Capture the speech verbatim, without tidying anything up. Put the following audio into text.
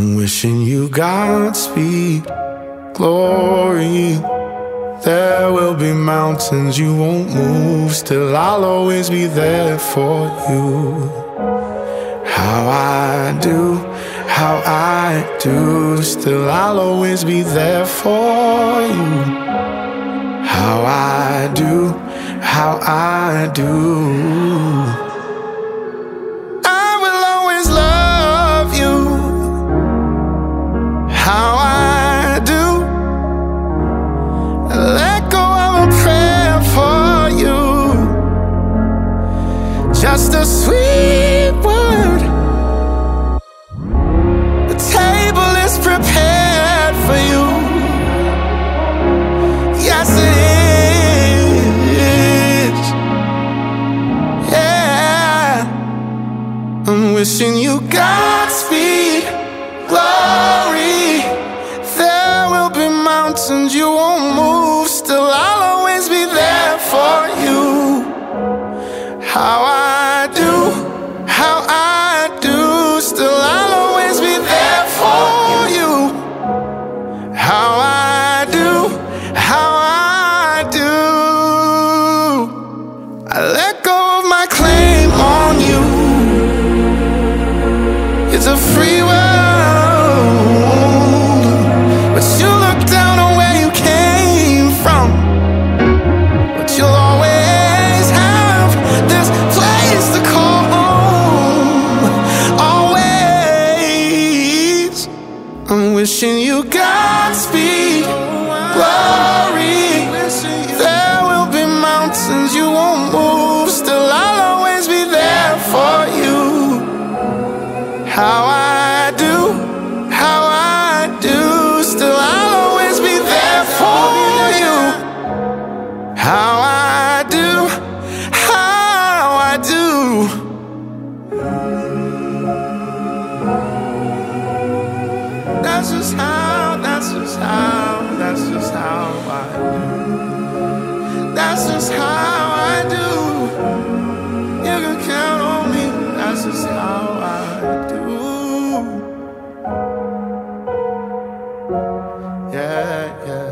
I'm wishing you Godspeed, glory. There will be mountains you won't move, still I'll always be there for you. How I do, how I do, still I'll always be there for you. How I do, how I do. How I do. Let go of a prayer for you. Just a sweet word. The table is prepared for you. Yes, it is. Yeah. I'm wishing you Godspeed, glory. Mountains you won't move, still I'll always be there for you. How I do, how I do, still I'll always be there for you. How I do, how I do. I let go of my claim on you. It's a free world. Wishing you Godspeed, glory. There will be mountains you won't move, still I'll always be there for you. How I do, how I do, still I'll always be there for you. How I do, how I do. That's just how, that's just how, that's just how I do. That's just how I do. You can count on me, that's just how I do. Yeah, yeah.